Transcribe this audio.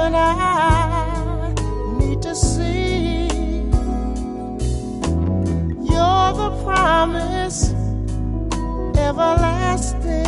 and I need to see. You're the promise everlasting.